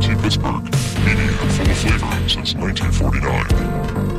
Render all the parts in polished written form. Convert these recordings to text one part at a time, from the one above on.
KUNT Pittsburgh, media full of flavor since 1949.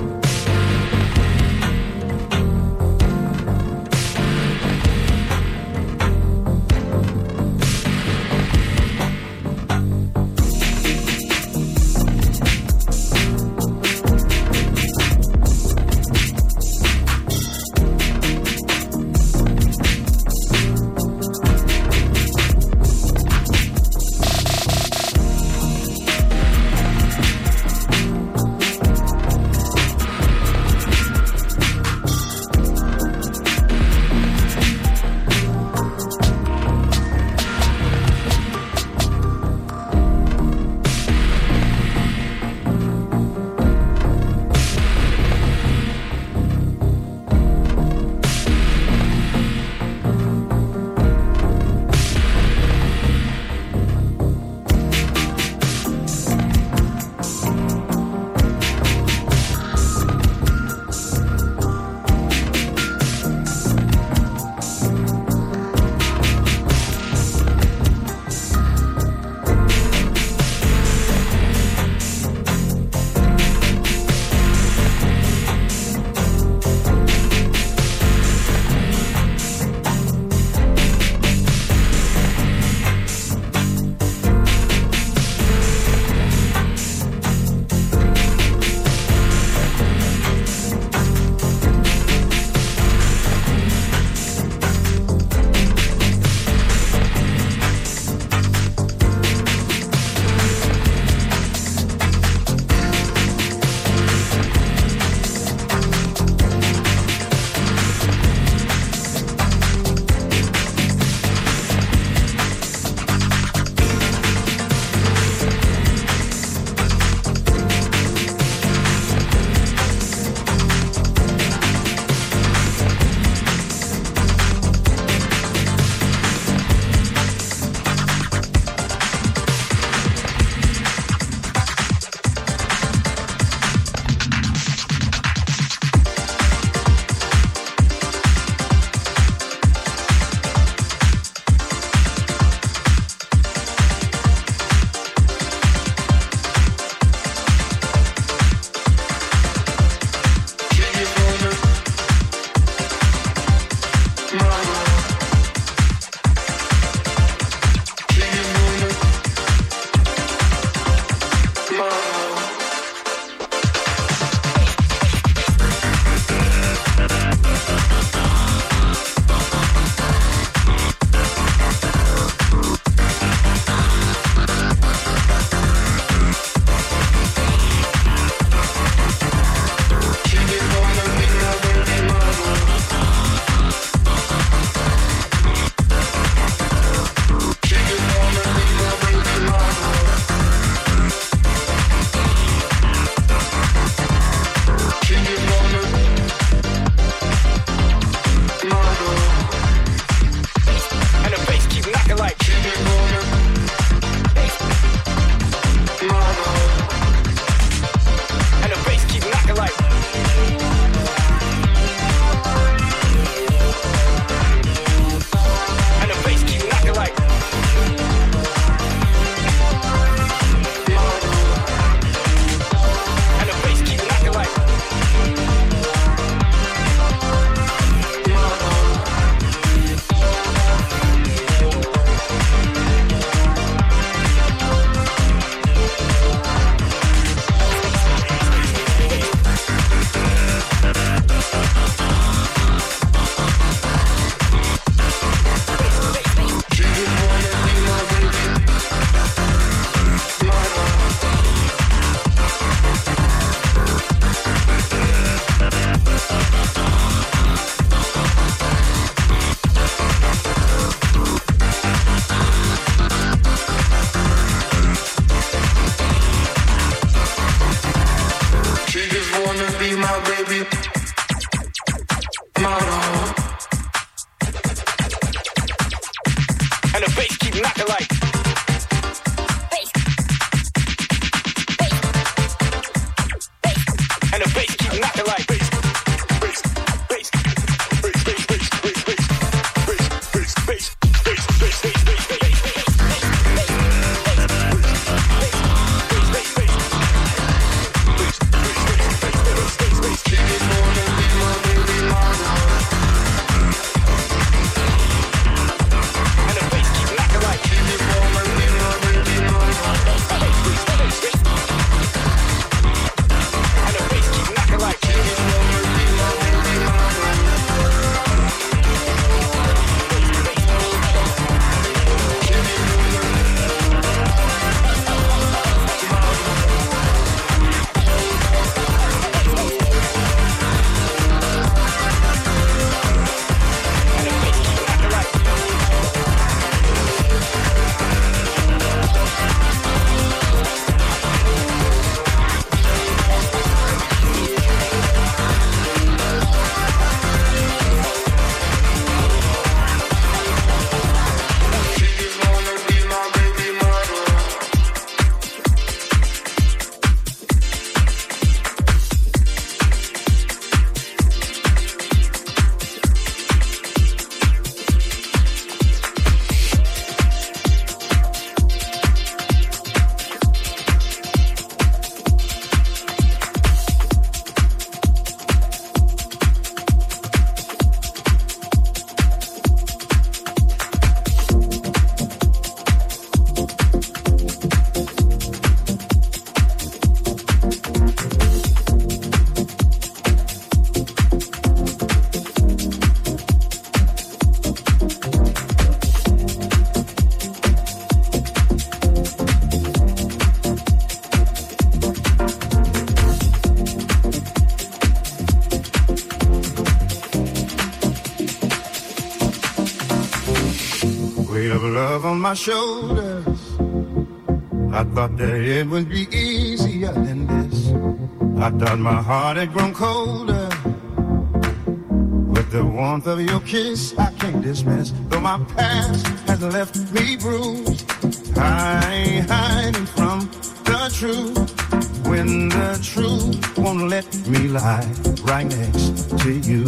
my shoulders. I thought that it would be easier than this. I thought my heart had grown colder. But the warmth of your kiss I can't dismiss. Though my past has left me bruised, I ain't hiding from the truth. When the truth won't let me lie right next to you.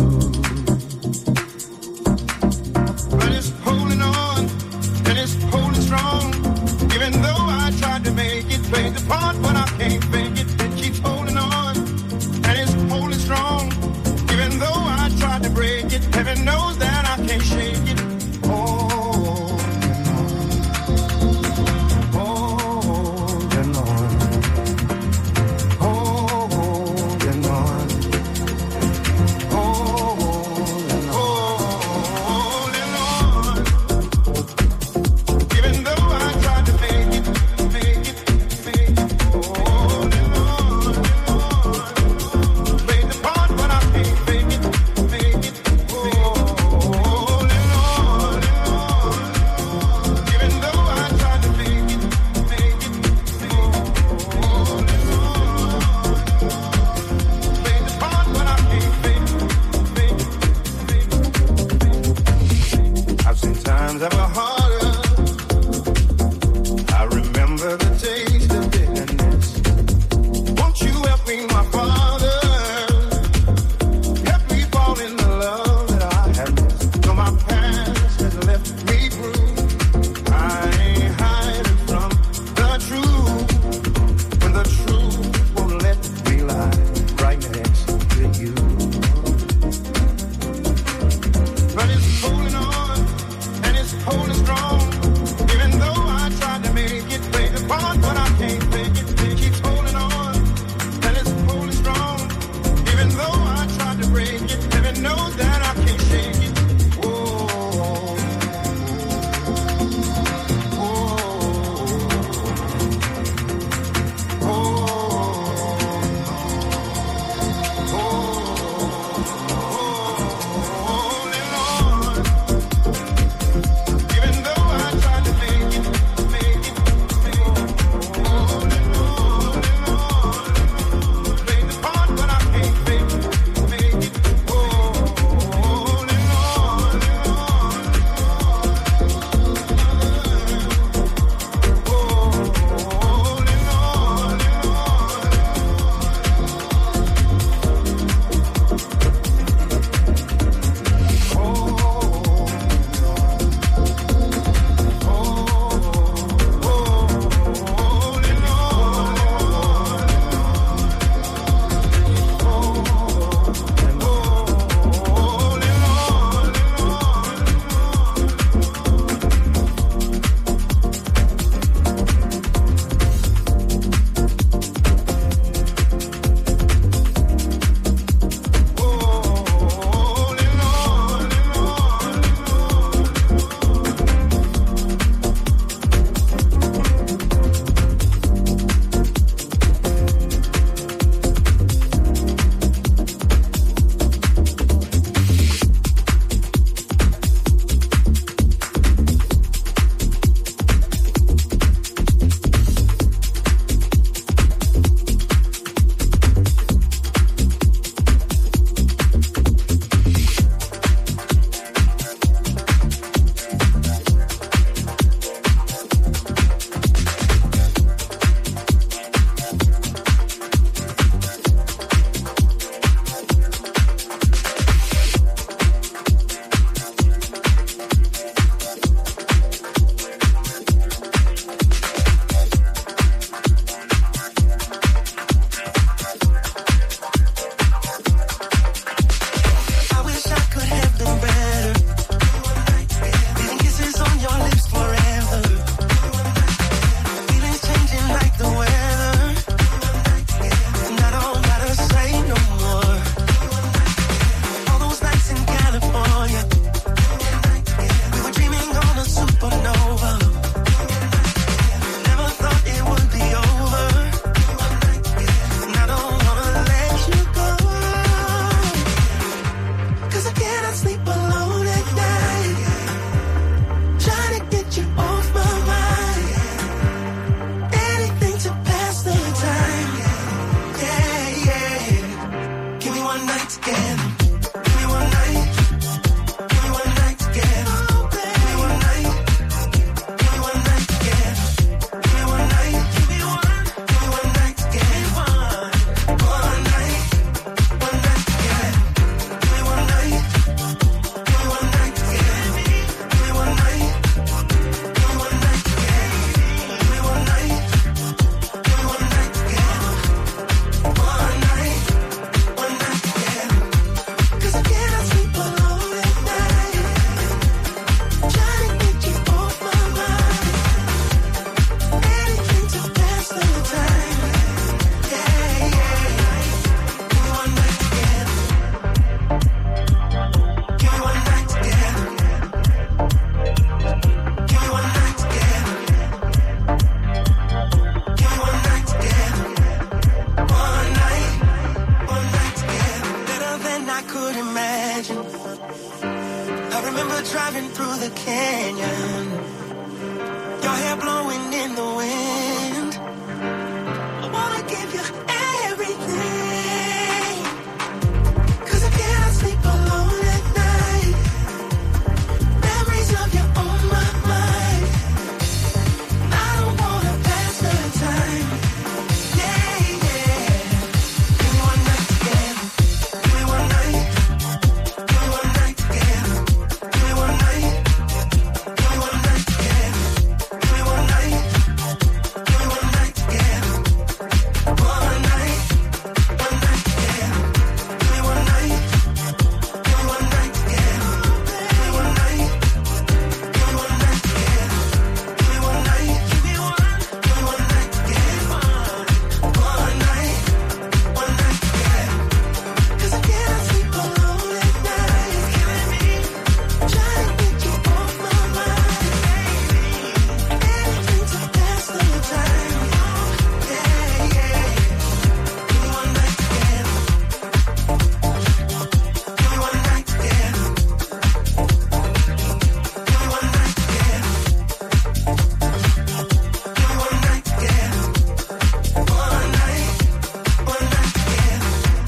But it's holding on, and it's holding strong. Even though I tried to make it play the part, but I can't fake it. It keeps holding on, and it's holding strong. Even though I tried to break it, heaven knows that I can't shake it. Oh, imagine. I remember driving through the canyon, your hair blowing in the wind. I wanna give you everything, 'cause I cannot sleep alone at night. Memories of you on my mind. I don't wanna pass the time. Yeah, yeah. Give me one night together. Give me one night. Give me one night together. Give me one night. Give me one night together. Give me one night. Give me one night together. One night. One night together. Give me one night. Give me one night together. Give me one night. Give me one night together. Give me one night. Give me one. Give me one night together. One night. One night together. 'Cause I cannot sleep alone at night. It's killing me. Trying to get you off my mind, baby. Anything to pass the time. Yeah, yeah. Give me one night together. Give me one night together. Give me one night together. Give me one night together. One night. One night together.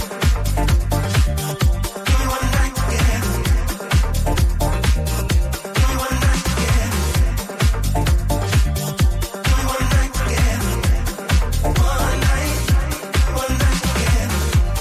Give me one night together. Give me one night together. Give me one night together. One night. One night together.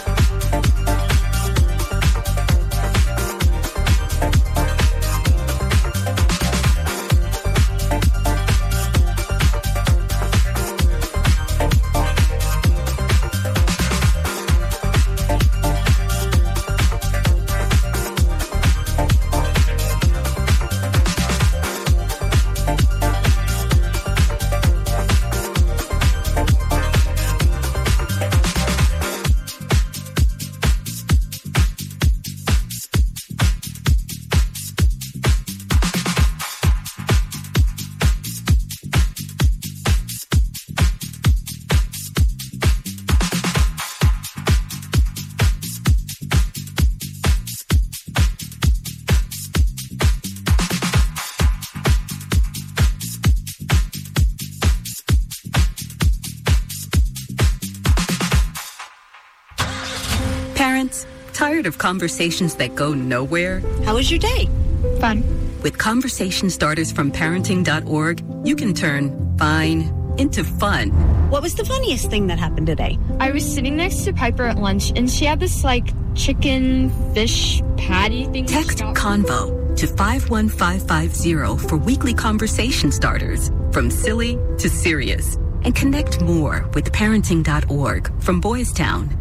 Parents, tired of conversations that go nowhere? How was your day? Fun. With conversation starters from parenting.org, you can turn fine into fun. What was the funniest thing that happened today? I was sitting next to Piper at lunch, and she had this, chicken fish patty thing. Text Convo to 51550 for weekly conversation starters, from silly to serious. And connect more with parenting.org from Boys Town.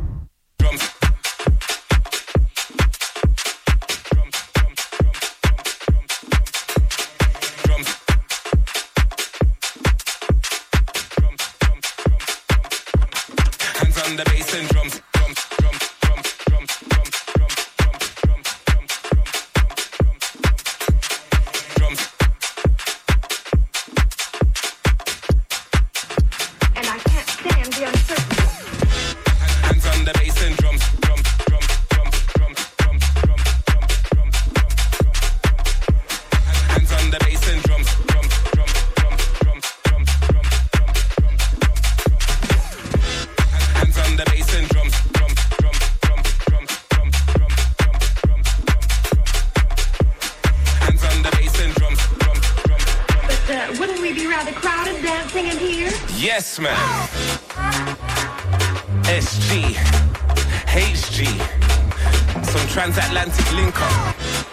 Hands on the bass and drums. Yes, man. SG, HG, some transatlantic link up.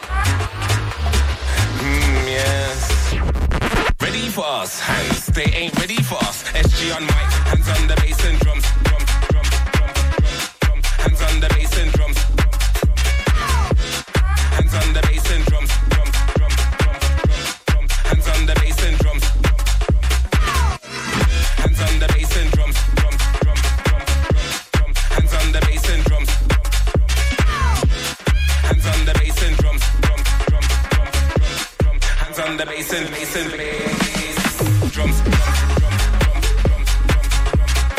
Yes. Ready for us, hands, they ain't ready for us. SG on mic, hands on the bass and drums. Hands on the bass and drums. Hands on the bass and drums. Hands on the bass and drums. Hands on the bass and drums. Hands on the bass and drums. Hands on the bass and drums. Hands on the bass and bass. Drums.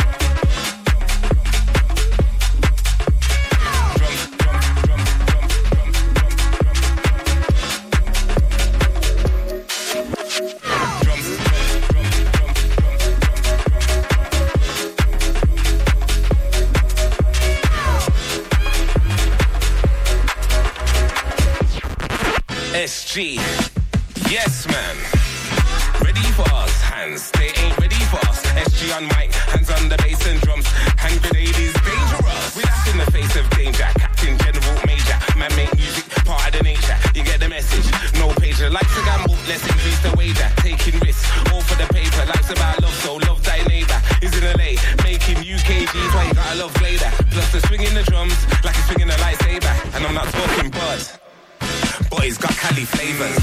SG. Yes, man. Ready for us, hands, they ain't ready for us. SG on mic, hands on the bass and drums. Hand grenade is dangerous. We laugh in the face of danger. Captain, General, Major. Man make music, part of the nature. You get the message, no pager. Life's a gamble, let's increase the wager. Taking risks, all for the paper. Life's about love, so love thy neighbor. Is in LA, making UKGs, why you gotta love Glader. Plus the swinging the drums, like it's swinging a lightsaber. And I'm not talking bud, but it's got Cali flavors.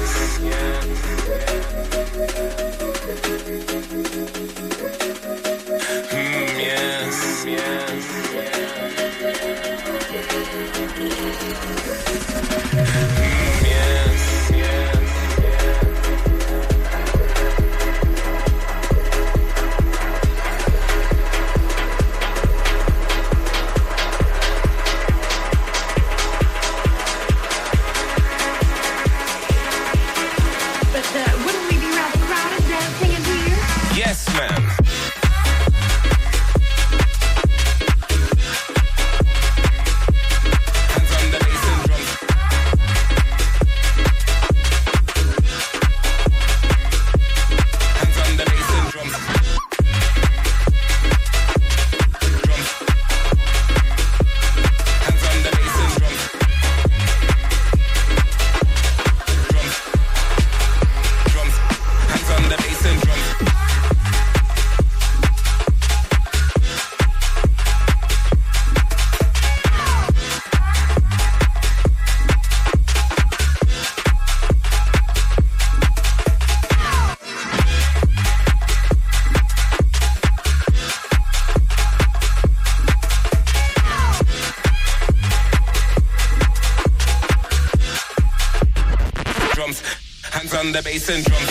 On the bass and drums.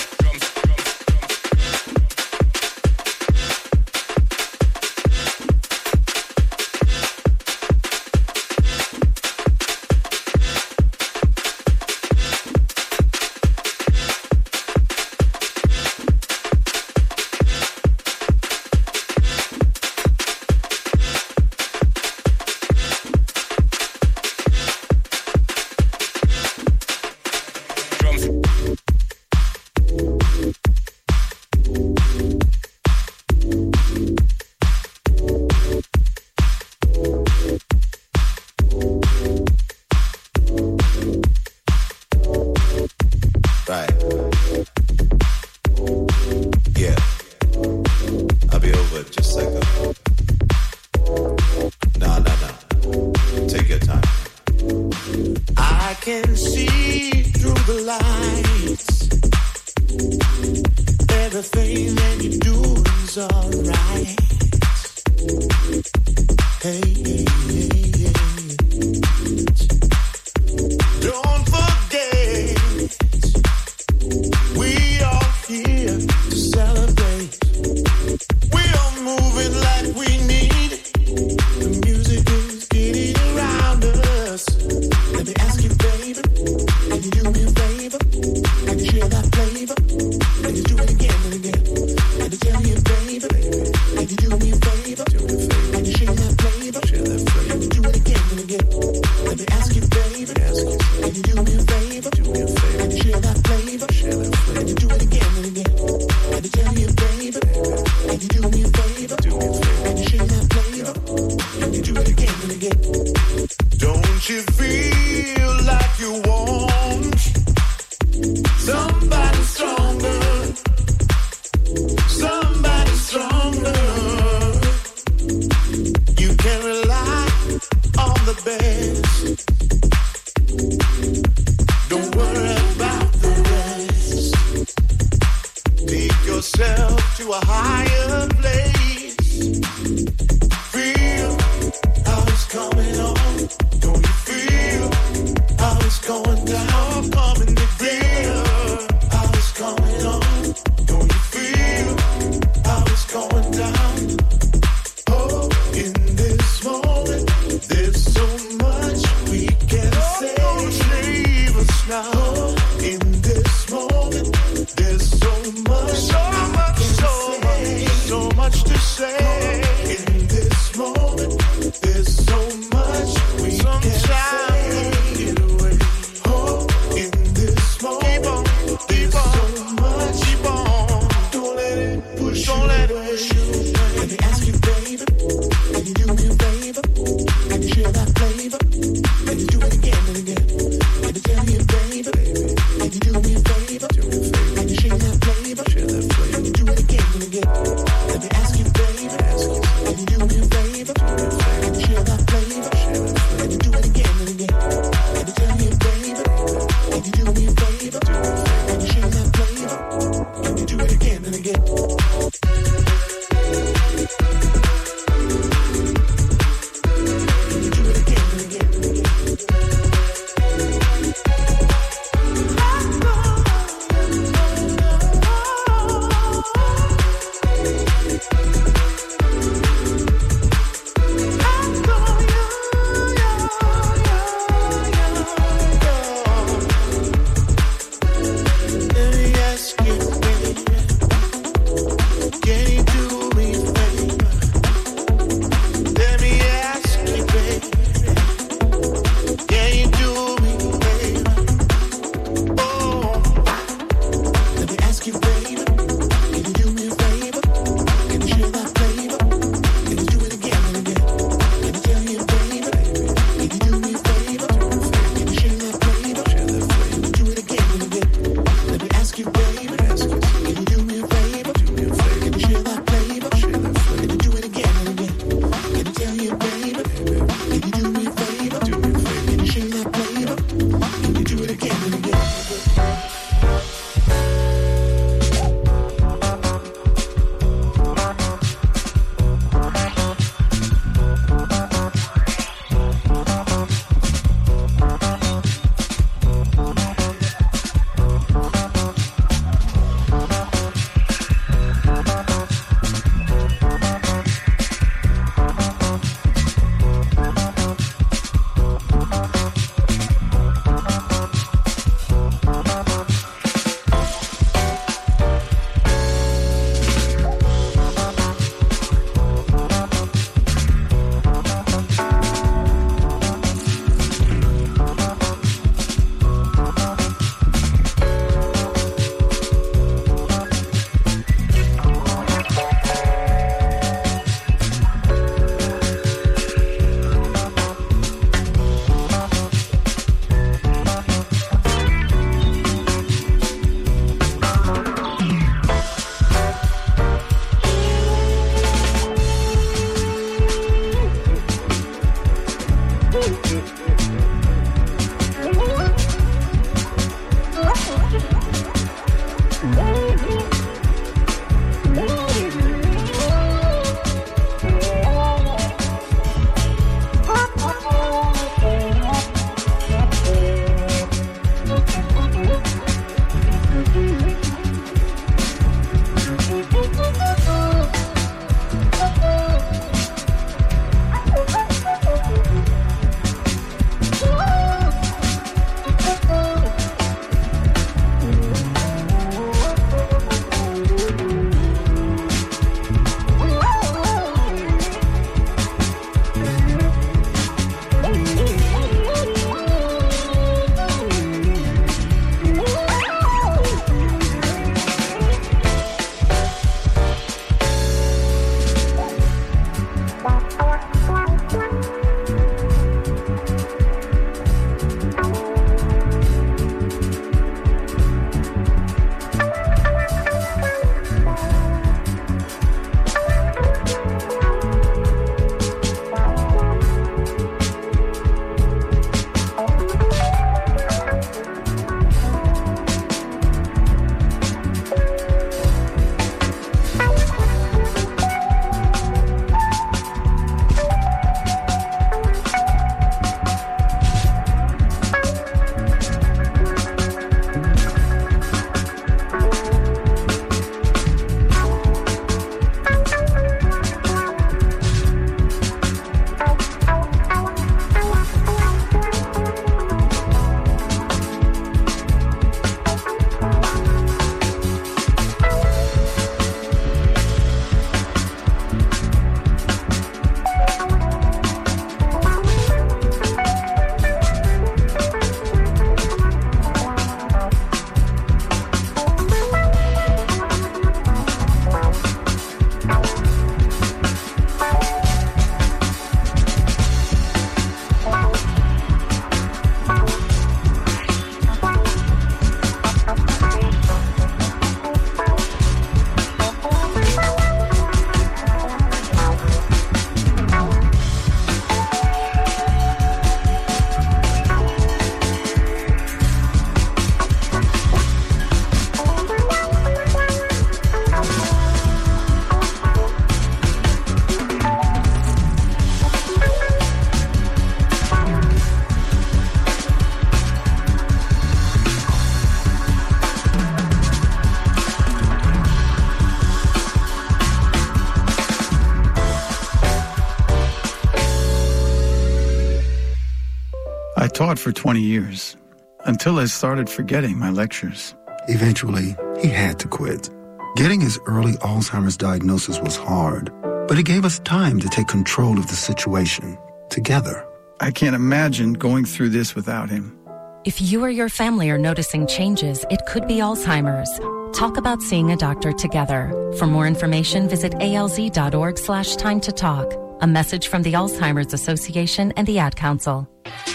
taught for 20 years, until I started forgetting my lectures. Eventually, he had to quit. Getting his early Alzheimer's diagnosis was hard, but it gave us time to take control of the situation together. I can't imagine going through this without him. If you or your family are noticing changes, it could be Alzheimer's. Talk about seeing a doctor together. For more information, visit alz.org/time to talk. A message from the Alzheimer's Association and the Ad Council.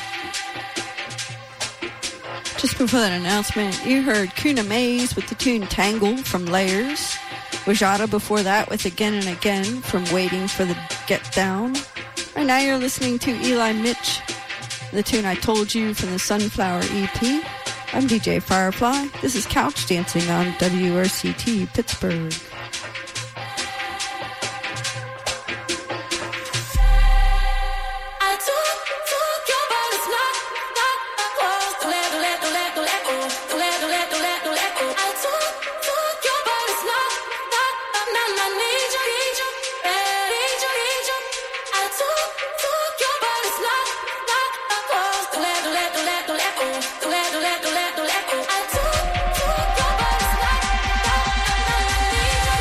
Just before that announcement, you heard Kuna Mays with the tune Tangled from Layers. Wajada before that with Again and Again from Waiting for the Get Down. Right now you're listening to Eli Mitch, the tune I Told You from the Sunflower EP. I'm DJ Firefly. This is Couch Dancing on WRCT Pittsburgh. I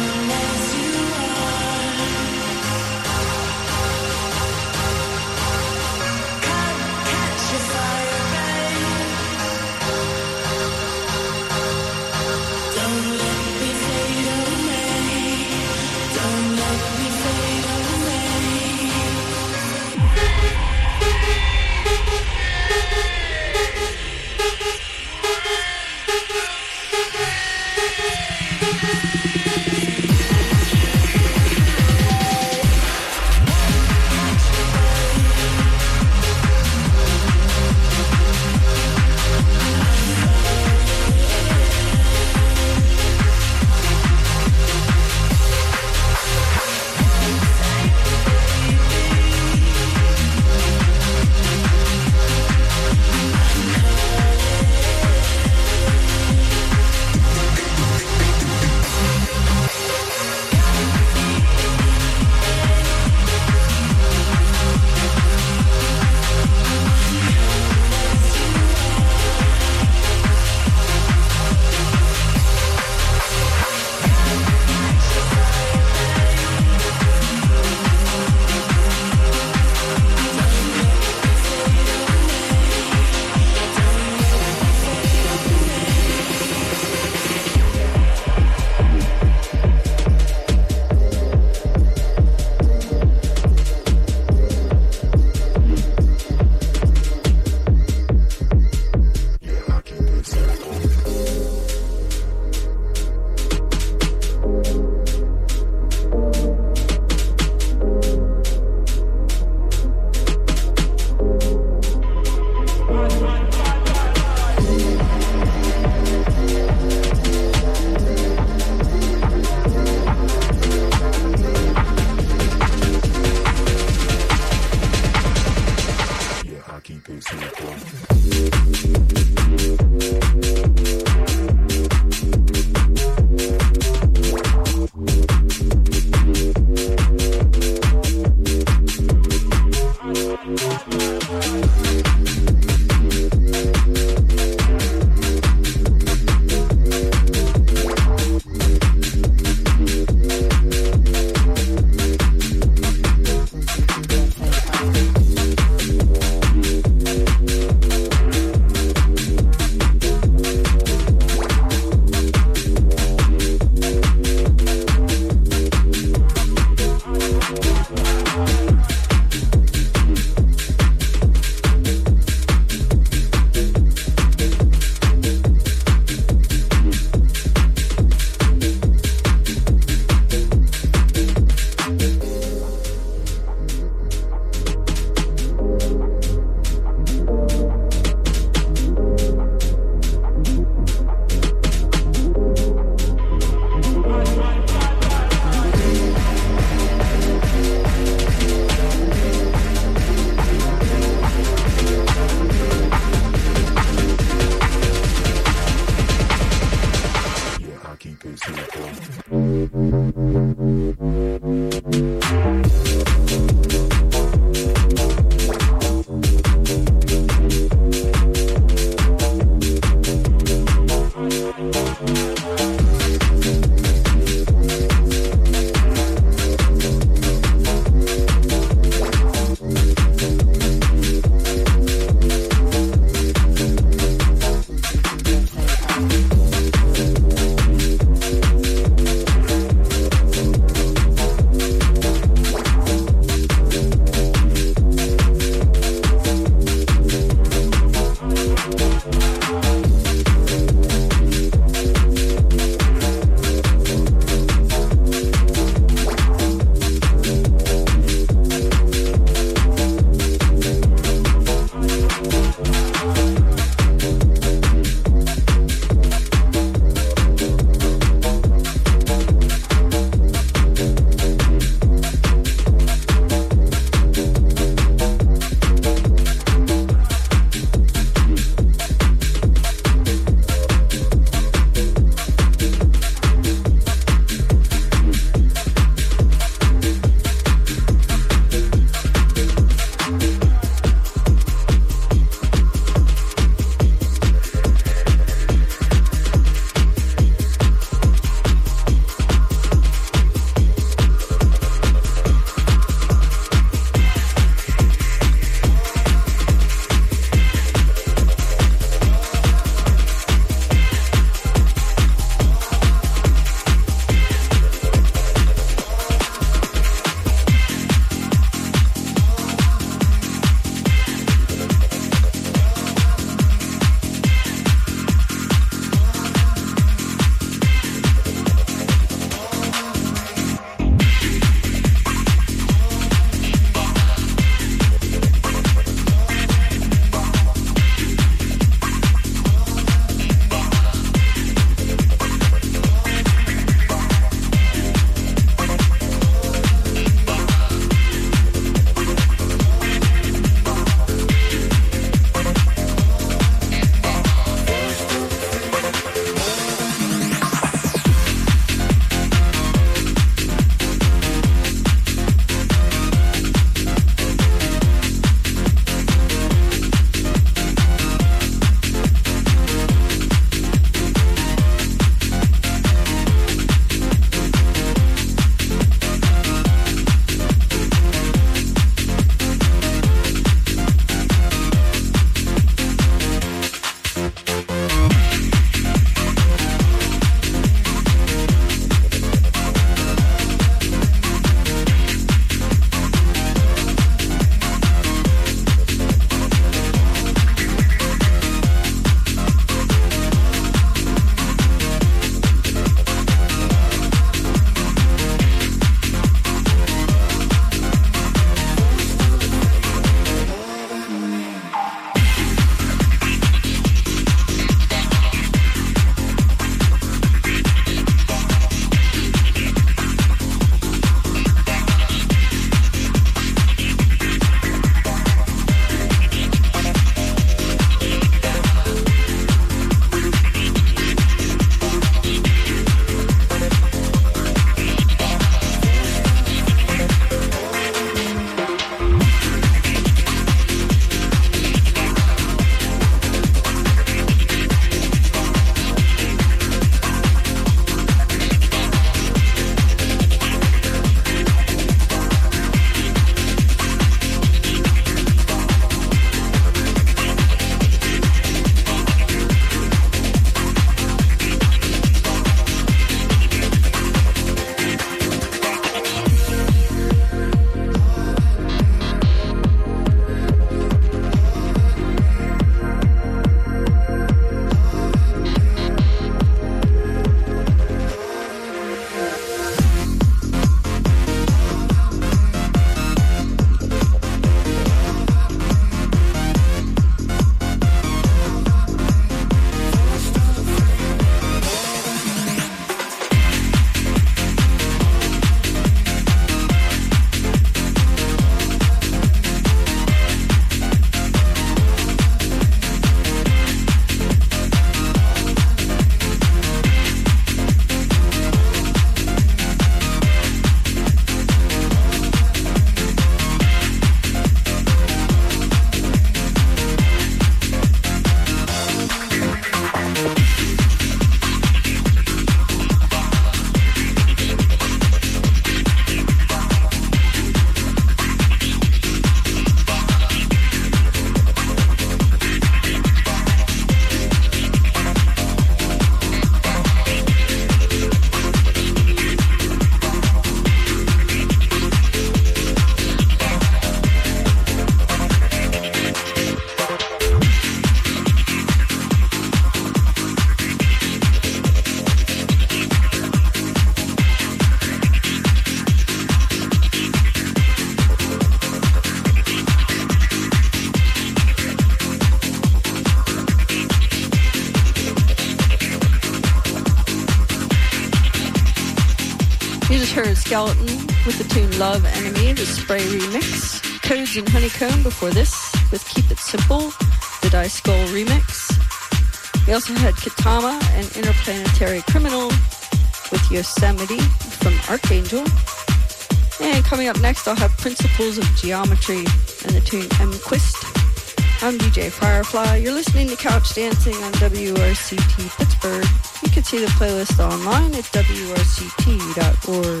Turd Skeleton with the tune Love Enemy, the Spray remix. Codes and Honeycomb before this with Keep It Simple, the Die Skull remix. We also had Kitama and Interplanetary Criminal with Yosemite from Archangel. And coming up next, I'll have Principles of Geometry and the tune M-Quist. I'm DJ Firefly. You're listening to Couch Dancing on WRCT Pittsburgh. You can see the playlist online at WRCT.org.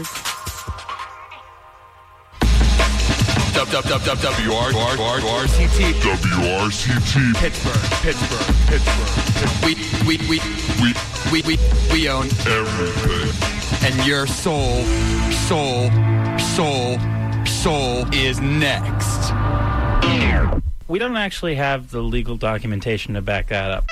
WRCT Pittsburgh. We own everything. And your soul is next. We don't actually have the legal documentation to back that up.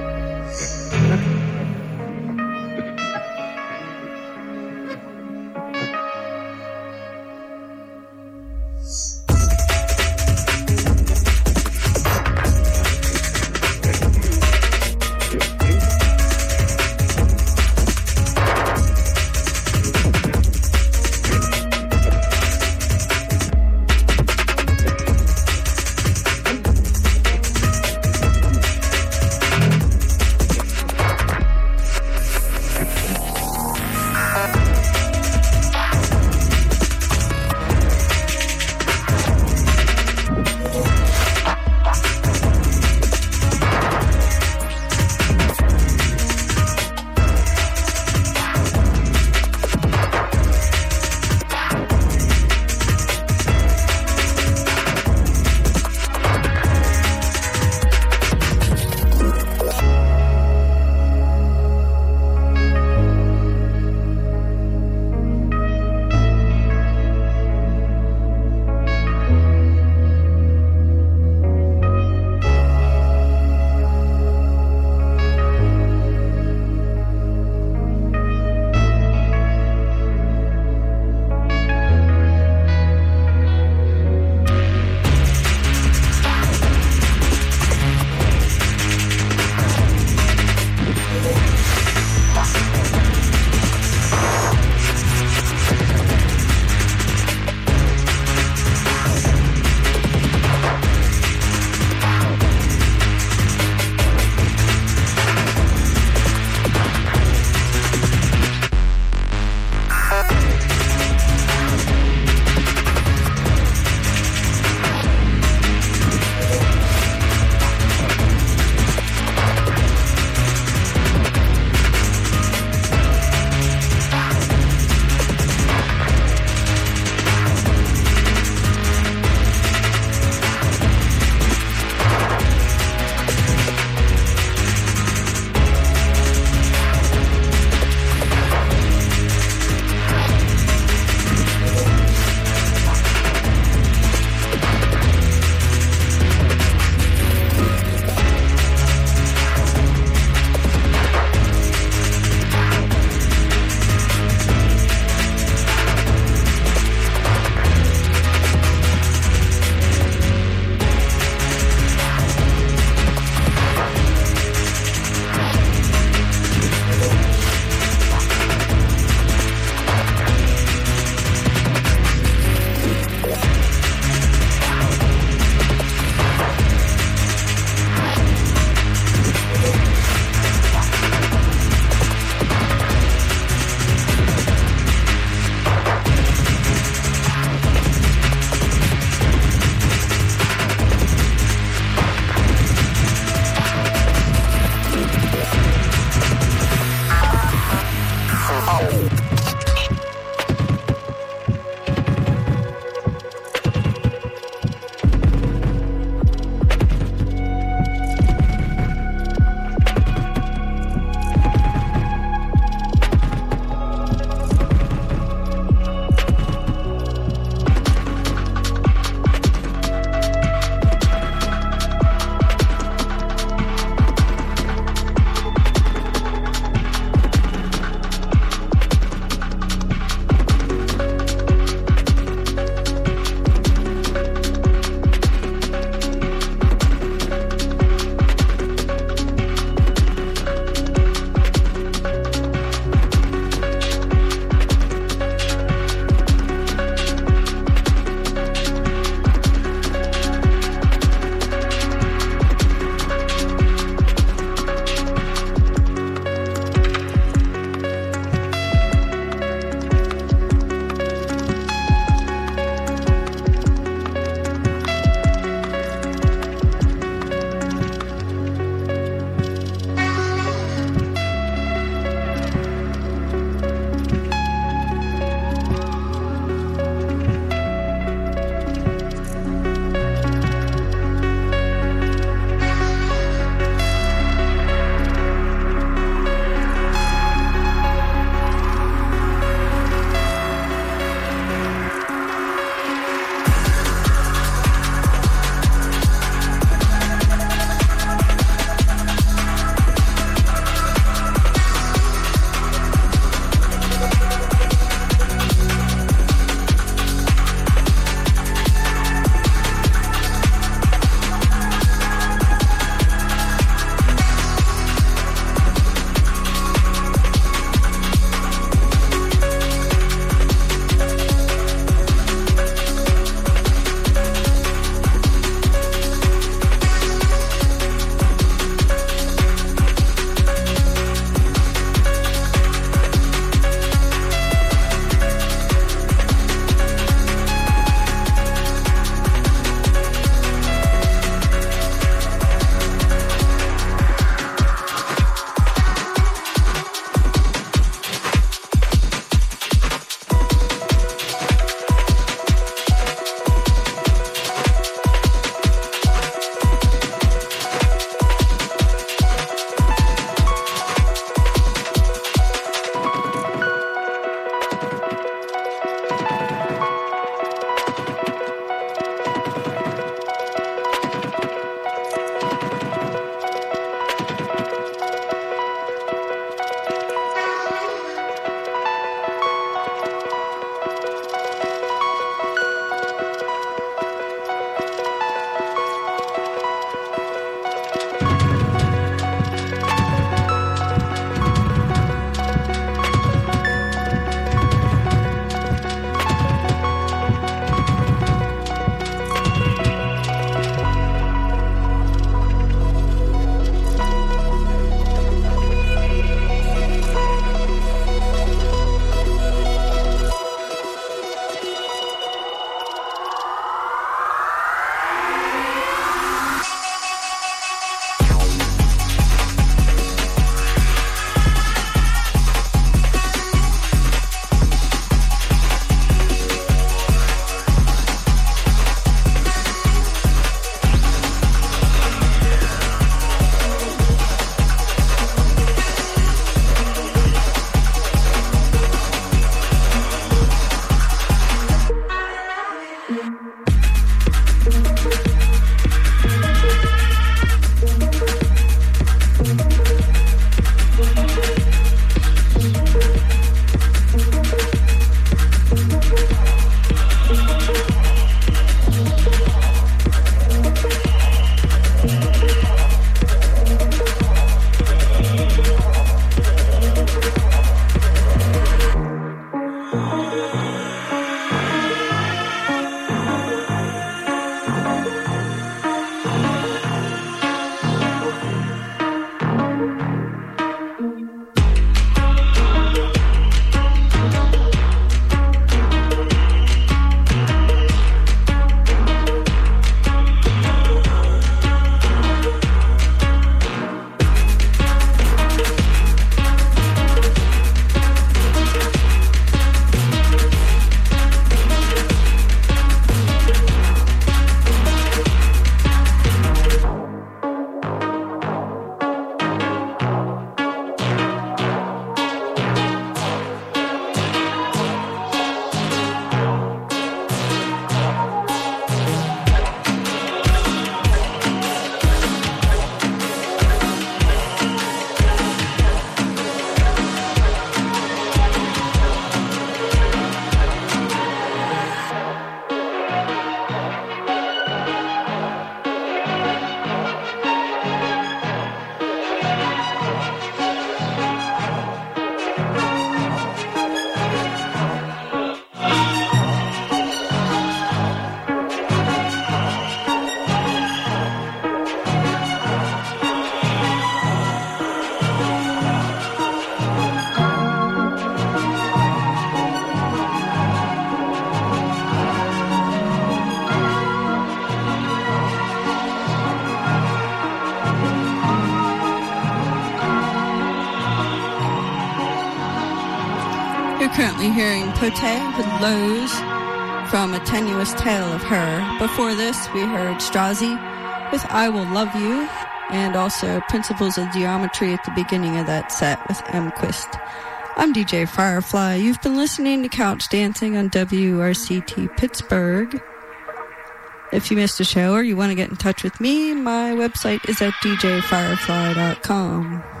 currently hearing Pote with Lows from A Tenuous Tale of Her. Before this, we heard Strozzi with I Will Love You, and also Principles of Geometry at the beginning of that set with M. Quist. I'm DJ Firefly. You've been listening to Couch Dancing on WRCT Pittsburgh. If you missed a show or you want to get in touch with me, my website is at djfirefly.com.